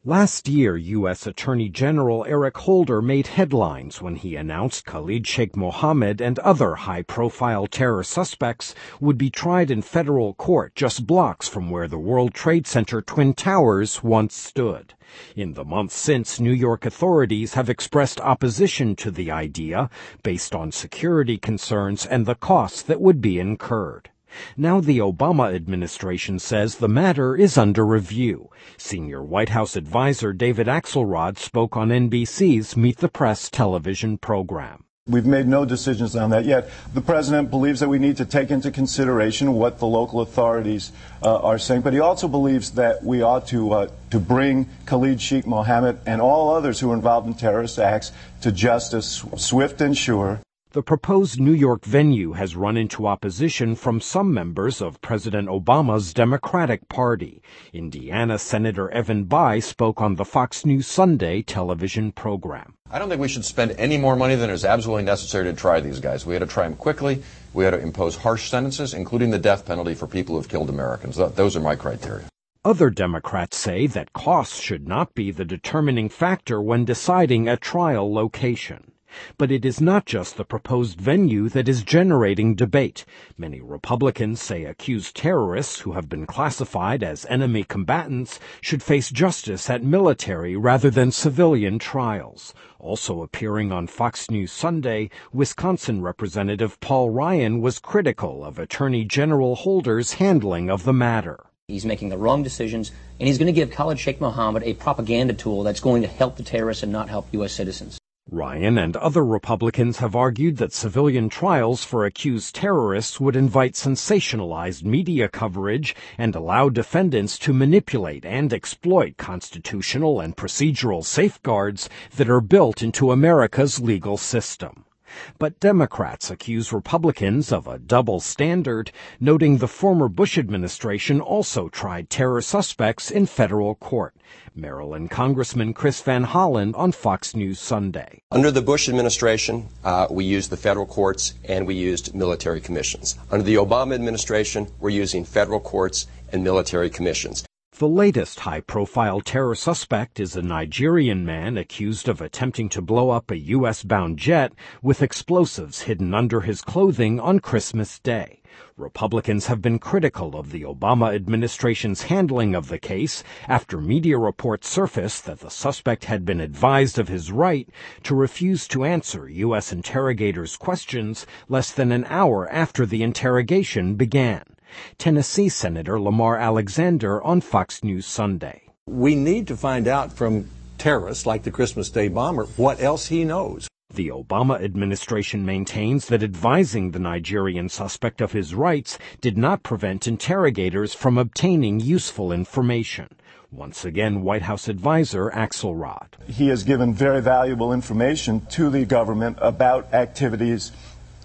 Last year, U.S. Attorney General Eric Holder made headlines when he announced Khalid Sheikh Mohammed and other high-profile terror suspects would be tried in federal court just blocks from where the World Trade Center Twin Towers once stood. In the months since, New York authorities have expressed opposition to the idea based on security concerns and the costs that would be incurred. Now the Obama administration says the matter is under review. Senior White House advisor David Axelrod spoke on NBC's Meet the Press television program. We've made no decisions on that yet. The president believes that we need to take into consideration what the local authorities are saying, but he also believes that we ought to bring Khalid Sheikh Mohammed and all others who are involved in terrorist acts to justice, swift and sure. The proposed New York venue has run into opposition from some members of President Obama's Democratic Party. Indiana Senator Evan Bayh spoke on the Fox News Sunday television program. I don't think we should spend any more money than is absolutely necessary to try these guys. We had to try them quickly. We had to impose harsh sentences, including the death penalty for people who have killed Americans. Those are my criteria. Other Democrats say that costs should not be the determining factor when deciding a trial location. But it is not just the proposed venue that is generating debate. Many Republicans say accused terrorists who have been classified as enemy combatants should face justice at military rather than civilian trials. Also appearing on Fox News Sunday, Wisconsin Representative Paul Ryan was critical of Attorney General Holder's handling of the matter. He's making the wrong decisions, and he's going to give Khalid Sheikh Mohammed a propaganda tool that's going to help the terrorists and not help U.S. citizens. Ryan and other Republicans have argued that civilian trials for accused terrorists would invite sensationalized media coverage and allow defendants to manipulate and exploit constitutional and procedural safeguards that are built into America's legal system. But Democrats accuse Republicans of a double standard, noting the former Bush administration also tried terror suspects in federal court. Maryland Congressman Chris Van Hollen on Fox News Sunday. Under the Bush administration, we used the federal courts and we used military commissions. Under the Obama administration, we're using federal courts and military commissions. The latest high-profile terror suspect is a Nigerian man accused of attempting to blow up a U.S.-bound jet with explosives hidden under his clothing on Christmas Day. Republicans have been critical of the Obama administration's handling of the case after media reports surfaced that the suspect had been advised of his right to refuse to answer U.S. interrogators' questions less than an hour after the interrogation began. Tennessee Senator Lamar Alexander on Fox News Sunday. We need to find out from terrorists like the Christmas Day bomber what else he knows. The Obama administration maintains that advising the Nigerian suspect of his rights did not prevent interrogators from obtaining useful information. Once again, White House advisor Axelrod. He has given very valuable information to the government about activities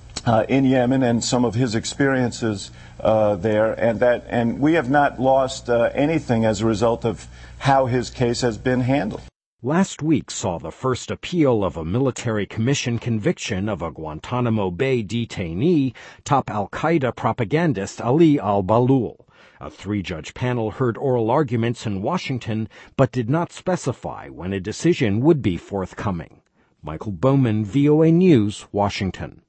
in Yemen and some of his experiences there, and we have not lost anything as a result of how his case has been handled. Last week saw the first appeal of a military commission conviction of a Guantanamo Bay detainee, top al-Qaeda propagandist Ali al-Balul. A three-judge panel heard oral arguments in Washington, but did not specify when a decision would be forthcoming. Michael Bowman, VOA News, Washington.